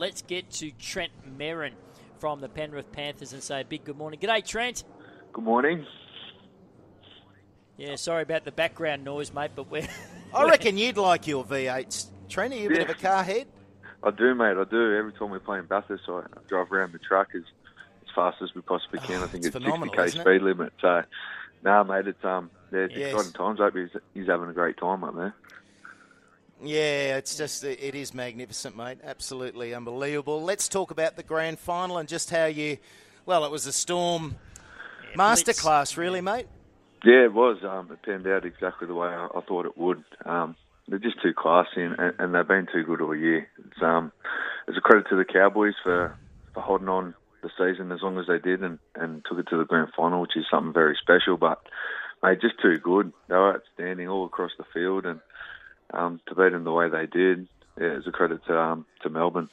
let's get to Trent Merrin from the Penrith Panthers and say a big good morning. G'day, Trent. Good morning. Yeah, sorry about the background noise, mate, but I reckon you'd like your V8s. Trent, are you a bit of a car head? I do, mate. I do. Every time we're playing Bathurst, I drive around the track as fast as we possibly can. I think it's 60k speed limit. So, mate, it's exciting times. I hope he's having a great time up there. Yeah, it is magnificent, mate. Absolutely unbelievable. Let's talk about the grand final and just how it was a Storm masterclass, really, mate. Yeah, it was. It panned out exactly the way I thought it would. They're just too classy, and they've been too good all year. It's a credit to the Cowboys for holding on the season as long as they did and took it to the grand final, which is something very special. But, mate, just too good. They were outstanding all across the field, and to beat them the way they did, it's a credit to Melbourne.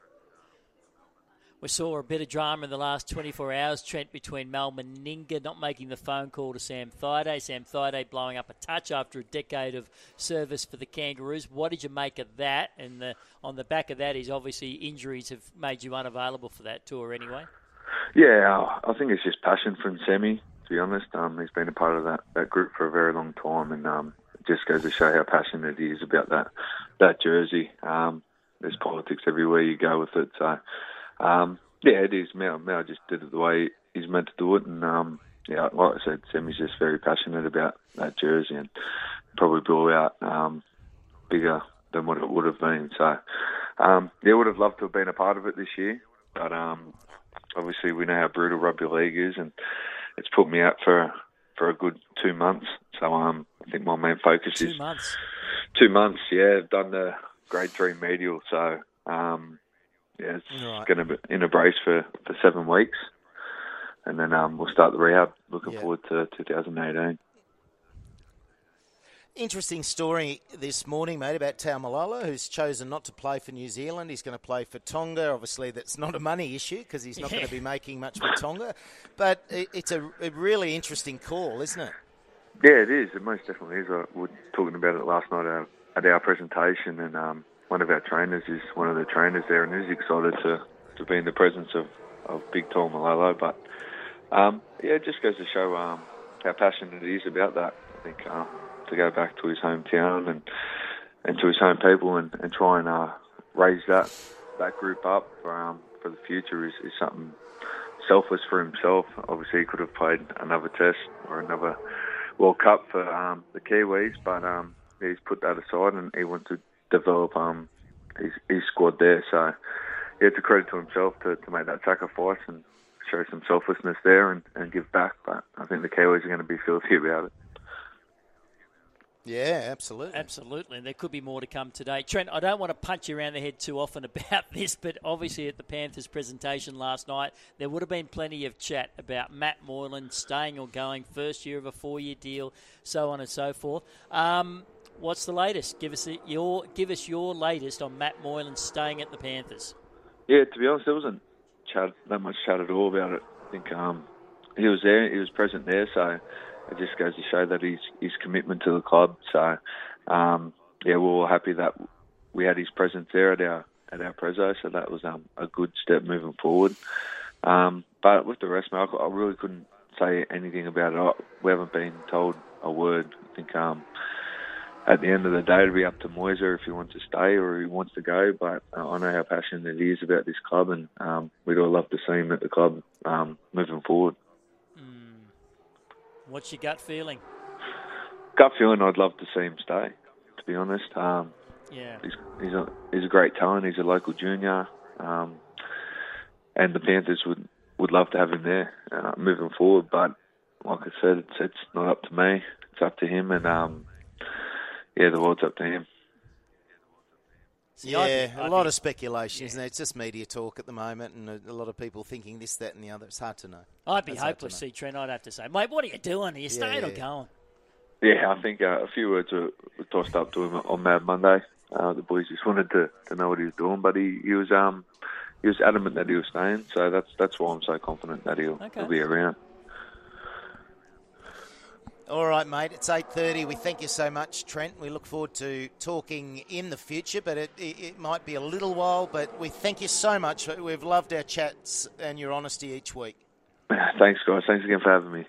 We saw a bit of drama in the last 24 hours, Trent, between Mal Meninga not making the phone call to Sam Thaiday. Sam Thaiday blowing up a touch after a decade of service for the Kangaroos. What did you make of that? And on the back of that is obviously injuries have made you unavailable for that tour anyway. Yeah, I think it's just passion from Sammy, to be honest. He's been a part of that group for a very long time, and it just goes to show how passionate he is about that jersey. There's politics everywhere you go with it, so... it is. Mel just did it the way he's meant to do it, and like I said, Sammy's just very passionate about that jersey and probably blew out bigger than what it would have been. So, would have loved to have been a part of it this year, but obviously we know how brutal rugby league is, and it's put me out for a good 2 months. So I think my main focus is 2 months. 2 months. Yeah, I've done the grade 3 medial, so. It's going to be in a brace for 7 weeks, and then we'll start the rehab. Looking forward to 2018. Interesting story this morning, mate, about Taumalolo, who's chosen not to play for New Zealand. He's going to play for Tonga. Obviously, that's not a money issue because he's not going to be making much for Tonga. But it's a really interesting call, isn't it? Yeah, it is. It most definitely is. We were talking about it last night at our presentation, and one of our trainers is one of the trainers there and is excited to be in the presence of Big Taumalolo. But, it just goes to show how passionate he is about that. I think to go back to his hometown and to his home people and try and raise that group up for the future is something selfless for himself. Obviously, he could have played another test or another World Cup for the Kiwis, but he's put that aside and he wants to develop his squad there. So it's a credit to himself to make that sacrifice and show some selflessness there and give back. But I think the Kiwis are going to be filthy about it. Yeah, absolutely. Absolutely, and there could be more to come today. Trent, I don't want to punch you around the head too often about this, but obviously at the Panthers presentation last night, there would have been plenty of chat about Matt Moylan staying or going, first year of a 4-year deal, so on and so forth. What's the latest? Give us your latest on Matt Moylan staying at the Panthers. Yeah, to be honest, there wasn't that much chat at all about it. I think he was there, he was present there, so it just goes to show that his commitment to the club. So, we're all happy that we had his presence there at our prezzo, so that was a good step moving forward. But with the rest, Mark, I really couldn't say anything about it. We haven't been told a word. I think at the end of the day, it'll be up to Moiser if he wants to stay or he wants to go. But I know how passionate he is about this club, and we'd all love to see him at the club moving forward. What's your gut feeling? Gut feeling, I'd love to see him stay, to be honest. He's a great talent. He's a local junior, and the Panthers would love to have him there moving forward. But like I said, it's not up to me. It's up to him, and the world's up to him. A lot of speculation, isn't it? It's just media talk at the moment, and a lot of people thinking this, that, and the other. It's hard to know. I'd be hopeless, see, Trent. I'd have to say, mate, what are you doing? Are you staying or going? Yeah, I think a few words were tossed up to him on Mad Monday. The boys just wanted to know what he was doing, but he was adamant that he was staying. So that's why I'm so confident that he'll be around. All right, mate. It's 8:30. We thank you so much, Trent. We look forward to talking in the future, but it might be a little while. But we thank you so much. We've loved our chats and your honesty each week. Thanks, guys. Thanks again for having me.